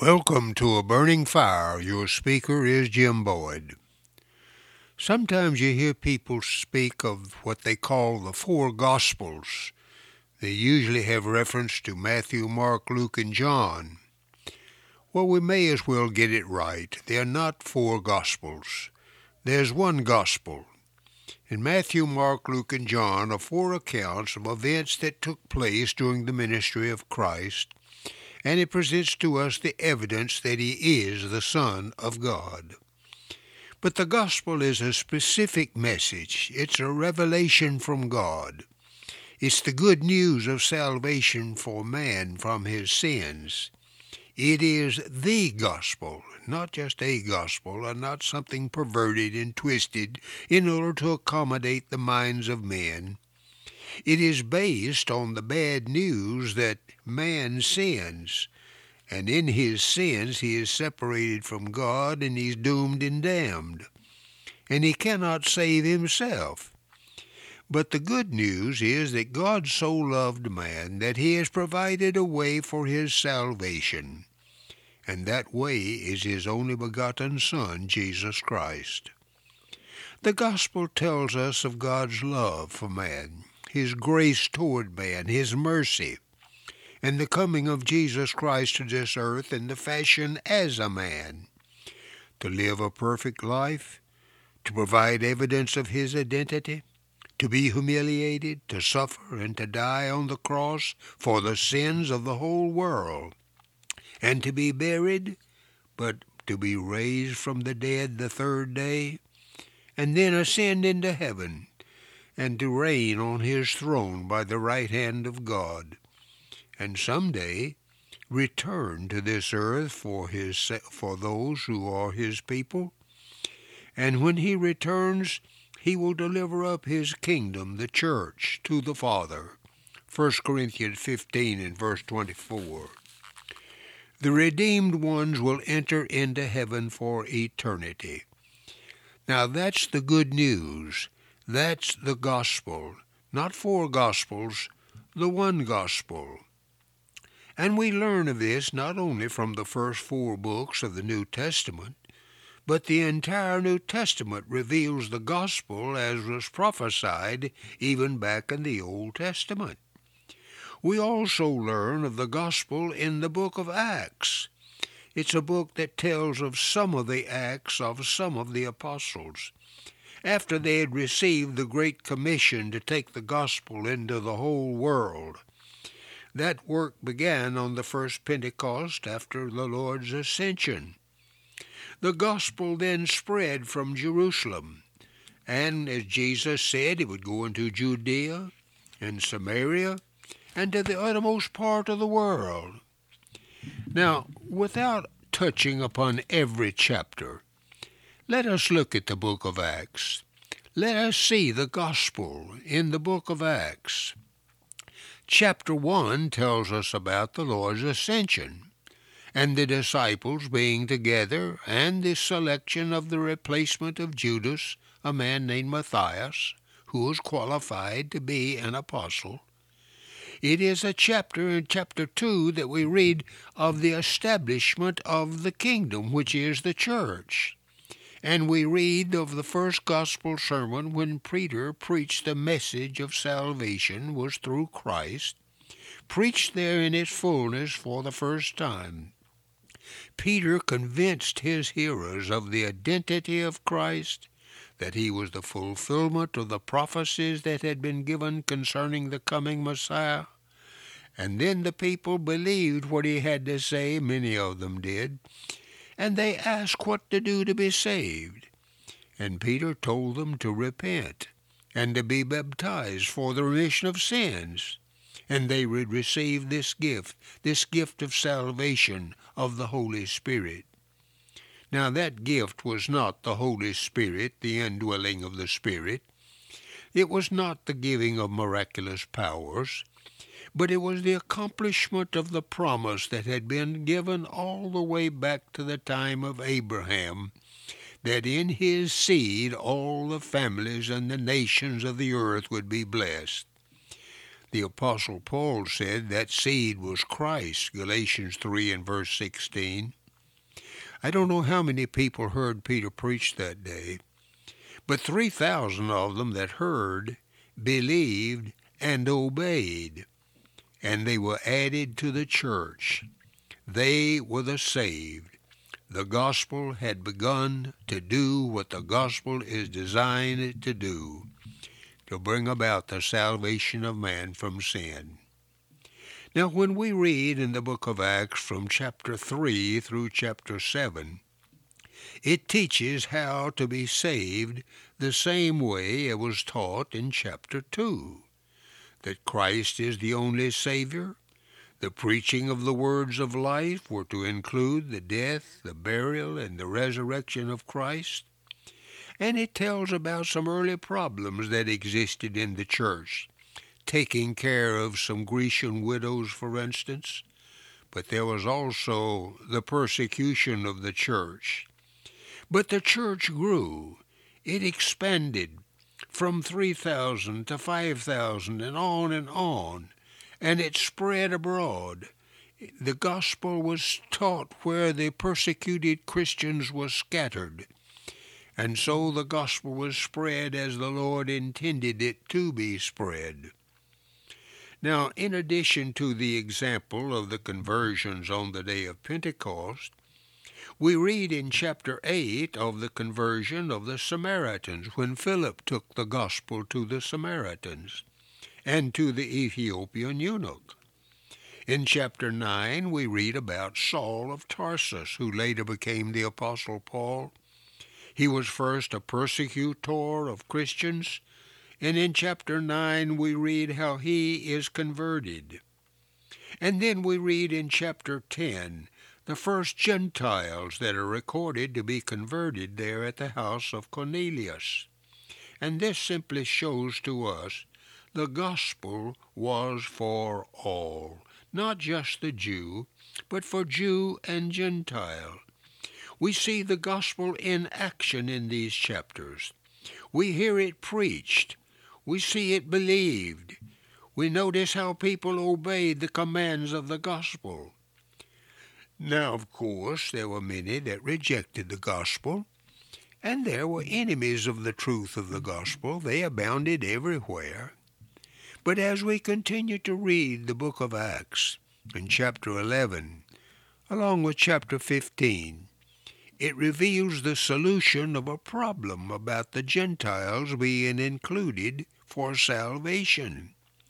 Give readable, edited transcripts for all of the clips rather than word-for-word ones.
Welcome to A Burning Fire. Your speaker is Jim Boyd. Sometimes you hear people speak of what they call the four Gospels. They usually have reference to Matthew, Mark, Luke, and John. Well, we may as well get it right. They're not four Gospels. There's one Gospel. In Matthew, Mark, Luke, and John are four accounts of events that took place during the ministry of Christ, and it presents to us the evidence that he is the Son of God. But the gospel is a specific message. It's a revelation from God. It's the good news of salvation for man from his sins. It is the gospel, not just a gospel, and not something perverted and twisted in order to accommodate the minds of men. It is based on the bad news that man sins, and in his sins he is separated from God and he's doomed and damned, and he cannot save himself. But the good news is that God so loved man that he has provided a way for his salvation, and that way is his only begotten Son, Jesus Christ. The gospel tells us of God's love for man, his grace toward man, his mercy, and the coming of Jesus Christ to this earth in the fashion as a man, to live a perfect life, to provide evidence of his identity, to be humiliated, to suffer, and to die on the cross for the sins of the whole world, and to be buried, but to be raised from the dead the third day, and then ascend into heaven, and to reign on his throne by the right hand of God, and someday return to this earth for those who are his people. And when he returns, he will deliver up his kingdom, the church, to the Father. 1 Corinthians 15 and verse 24. The redeemed ones will enter into heaven for eternity. Now that's the good news. That's the gospel. Not four gospels, the one gospel. And we learn of this not only from the first four books of the New Testament, but the entire New Testament reveals the gospel as was prophesied even back in the Old Testament. We also learn of the gospel in the book of Acts. It's a book that tells of some of the acts of some of the apostles, after they had received the Great Commission to take the gospel into the whole world. That work began on the first Pentecost after the Lord's ascension. The gospel then spread from Jerusalem, and as Jesus said, it would go into Judea and Samaria and to the uttermost part of the world. Now, without touching upon every chapter, let us look at the book of Acts. Let us see the gospel in the book of Acts. Chapter 1 tells us about the Lord's ascension, and the disciples being together, and the selection of the replacement of Judas, a man named Matthias, who was qualified to be an apostle. It is a chapter in chapter 2 that we read of the establishment of the kingdom, which is the church. And we read of the first gospel sermon when Peter preached the message of salvation was through Christ, preached there in its fullness for the first time. Peter convinced his hearers of the identity of Christ, that he was the fulfillment of the prophecies that had been given concerning the coming Messiah. And then the people believed what he had to say, many of them did, and they asked what to do to be saved. And Peter told them to repent and to be baptized for the remission of sins, and they would receive this gift of salvation of the Holy Spirit. Now that gift was not the Holy Spirit, the indwelling of the Spirit. It was not the giving of miraculous powers, but it was the accomplishment of the promise that had been given all the way back to the time of Abraham, that in his seed all the families and the nations of the earth would be blessed. The Apostle Paul said that seed was Christ, Galatians 3 and verse 16. I don't know how many people heard Peter preach that day, but 3,000 of them that heard believed and obeyed, and they were added to the church. They were the saved. The gospel had begun to do what the gospel is designed to do, to bring about the salvation of man from sin. Now, when we read in the book of Acts from chapter 3 through chapter 7, it teaches how to be saved the same way it was taught in chapter 2, that Christ is the only Savior. The preaching of the words of life were to include the death, the burial, and the resurrection of Christ. And it tells about some early problems that existed in the church, taking care of some Grecian widows, for instance. But there was also the persecution of the church. But the church grew. It expanded from 3,000 to 5,000 and on, and it spread abroad. The gospel was taught where the persecuted Christians were scattered, and so the gospel was spread as the Lord intended it to be spread. Now, in addition to the example of the conversions on the day of Pentecost, we read in chapter 8 of the conversion of the Samaritans, when Philip took the gospel to the Samaritans and to the Ethiopian eunuch. In chapter 9, we read about Saul of Tarsus, who later became the Apostle Paul. He was first a persecutor of Christians, and in chapter 9 we read how he is converted. And then we read in chapter 10 the first Gentiles that are recorded to be converted there at the house of Cornelius. And this simply shows to us the gospel was for all, not just the Jew, but for Jew and Gentile. We see the gospel in action in these chapters. We hear it preached. We see it believed. We notice how people obeyed the commands of the gospel. Now, of course, there were many that rejected the gospel, and there were enemies of the truth of the gospel. They abounded everywhere. But as we continue to read the book of Acts in chapter 11, along with chapter 15, it reveals the solution of a problem about the Gentiles being included for salvation.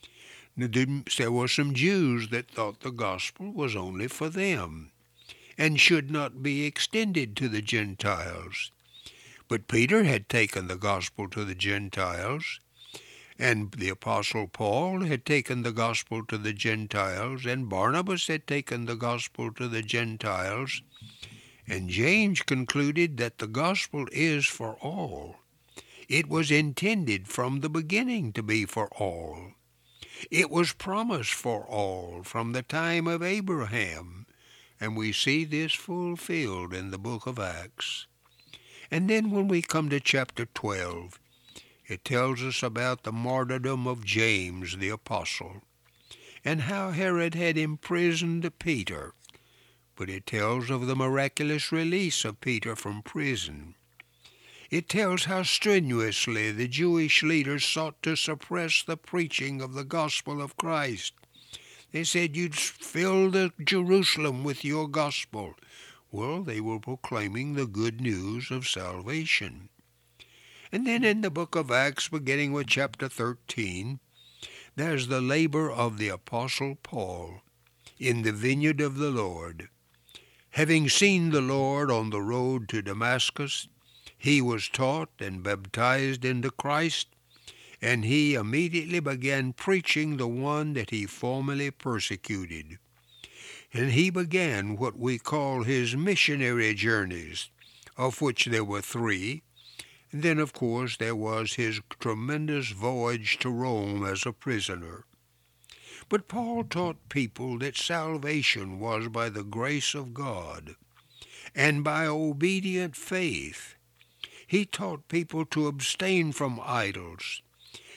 There were some Jews that thought the gospel was only for them and should not be extended to the Gentiles. But Peter had taken the gospel to the Gentiles, and the Apostle Paul had taken the gospel to the Gentiles, and Barnabas had taken the gospel to the Gentiles, and James concluded that the gospel is for all. It was intended from the beginning to be for all. It was promised for all from the time of Abraham, and we see this fulfilled in the book of Acts. And then when we come to chapter 12, it tells us about the martyrdom of James the apostle, and how Herod had imprisoned Peter. But it tells of the miraculous release of Peter from prison. It tells how strenuously the Jewish leaders sought to suppress the preaching of the gospel of Christ. They said, "You'd fill the Jerusalem with your gospel." Well, they were proclaiming the good news of salvation. And then in the book of Acts, beginning with chapter 13, there's the labor of the Apostle Paul in the vineyard of the Lord. Having seen the Lord on the road to Damascus, he was taught and baptized into Christ, and he immediately began preaching the one that he formerly persecuted. And he began what we call his missionary journeys, of which there were 3. And then, of course, there was his tremendous voyage to Rome as a prisoner. But Paul taught people that salvation was by the grace of God and by obedient faith. He taught people to abstain from idols.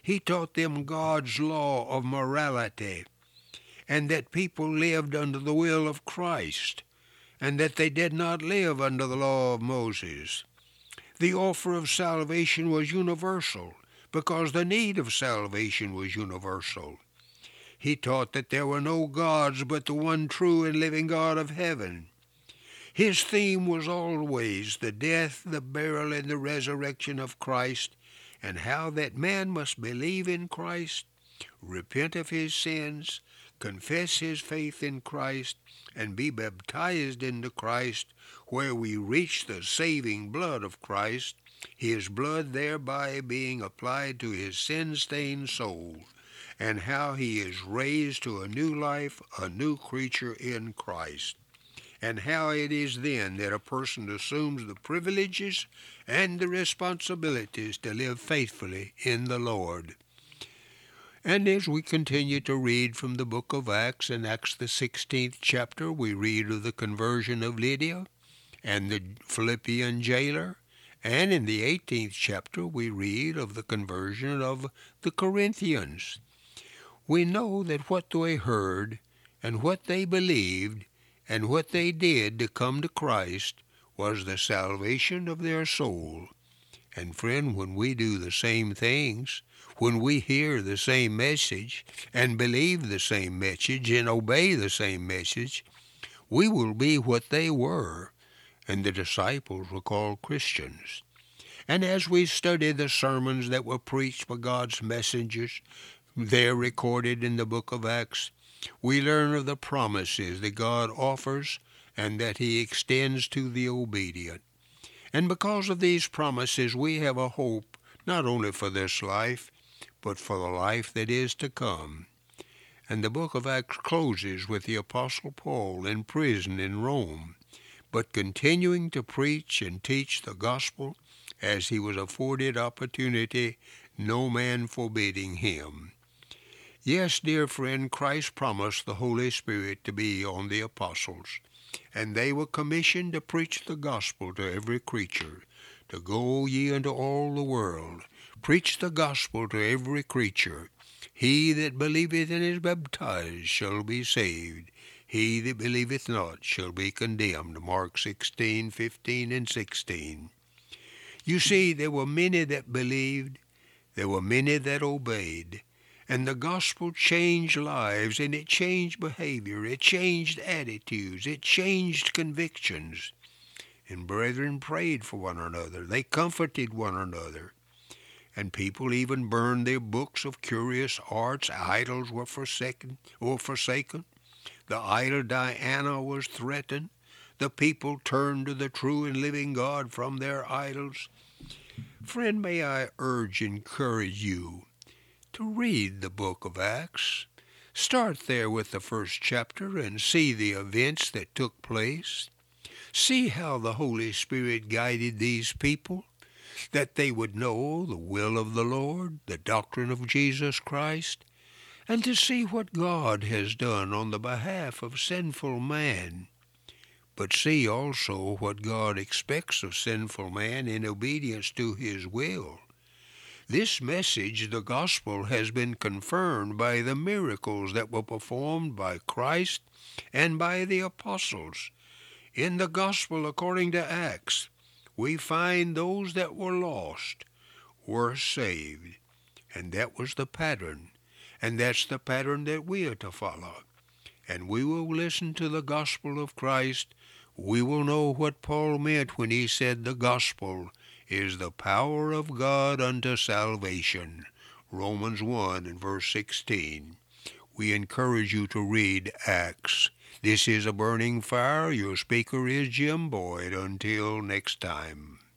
He taught them God's law of morality, and that people lived under the will of Christ, and that they did not live under the law of Moses. The offer of salvation was universal, because the need of salvation was universal. He taught that there were no gods but the one true and living God of heaven. His theme was always the death, the burial, and the resurrection of Christ, and how that man must believe in Christ, repent of his sins, confess his faith in Christ, and be baptized into Christ, where we reach the saving blood of Christ, his blood thereby being applied to his sin-stained soul, and how he is raised to a new life, a new creature in Christ, and how it is then that a person assumes the privileges and the responsibilities to live faithfully in the Lord. And as we continue to read from the book of Acts, in Acts the 16th chapter, we read of the conversion of Lydia and the Philippian jailer, and in the 18th chapter we read of the conversion of the Corinthians. We know that what they heard and what they believed and what they did to come to Christ was the salvation of their soul. And friend, when we do the same things, when we hear the same message and believe the same message and obey the same message, we will be what they were, and the disciples were called Christians. And as we study the sermons that were preached by God's messengers, there recorded in the book of Acts, we learn of the promises that God offers and that he extends to the obedient. And because of these promises, we have a hope not only for this life, but for the life that is to come. And the book of Acts closes with the Apostle Paul in prison in Rome, but continuing to preach and teach the gospel as he was afforded opportunity, no man forbidding him. Yes, dear friend, Christ promised the Holy Spirit to be on the apostles, and they were commissioned to preach the gospel to every creature, to go ye into all the world, preach the gospel to every creature. He that believeth and is baptized shall be saved. He that believeth not shall be condemned. Mark 16:15 and 16. You see, there were many that believed, there were many that obeyed, and the gospel changed lives, and it changed behavior, it changed attitudes, it changed convictions. And brethren prayed for one another, they comforted one another. And people even burned their books of curious arts. Idols were forsaken. The idol Diana was threatened. The people turned to the true and living God from their idols. Friend, may I encourage you to read the book of Acts. Start there with the first chapter and see the events that took place. See how the Holy Spirit guided these people, that they would know the will of the Lord, the doctrine of Jesus Christ, and to see what God has done on the behalf of sinful man. But see also what God expects of sinful man in obedience to his will. This message, the gospel, has been confirmed by the miracles that were performed by Christ and by the apostles. In the gospel according to Acts, we find those that were lost were saved. And that was the pattern. And that's the pattern that we are to follow. And we will listen to the gospel of Christ. We will know what Paul meant when he said the gospel is the power of God unto salvation. Romans 1 and verse 16. We encourage you to read Acts. This is A Burning Fire. Your speaker is Jim Boyd. Until next time.